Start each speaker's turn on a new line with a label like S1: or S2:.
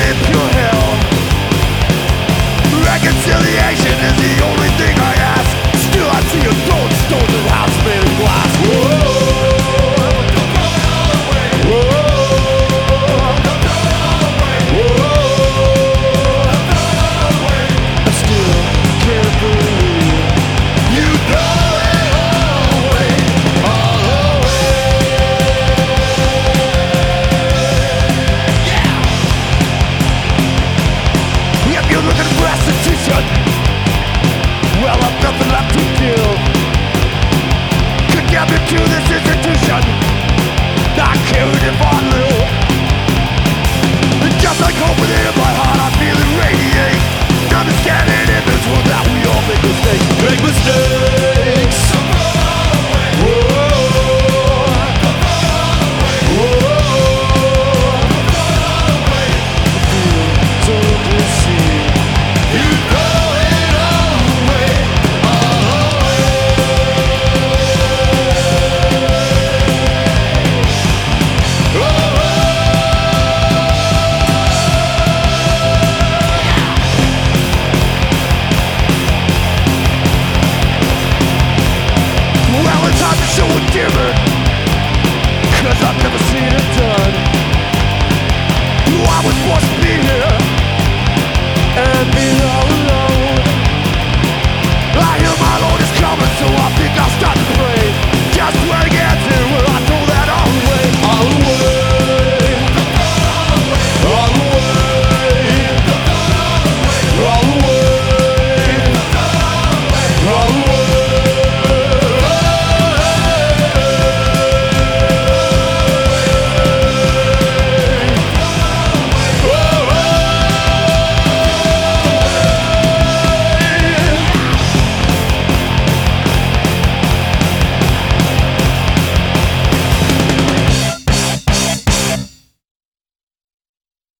S1: in pure hell. Reconciliation is the only thing I ask. Still I see a gold stones and house made of glass. I still can't believe you throw it all away, all away. Yeah. If you're looking for restitution, well, I've nothing left to give. Condemn you to this institution, not carried in my little. And just like hope within my heart, I feel it radiate. Understanding in this world that we all make mistakes. Make mistakes. Cause I've never seen it done. I was born